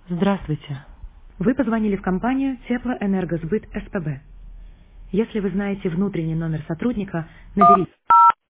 Здравствуйте. Вы позвонили в компанию Теплоэнергосбыт СПБ. Если вы знаете внутренний номер сотрудника, наберите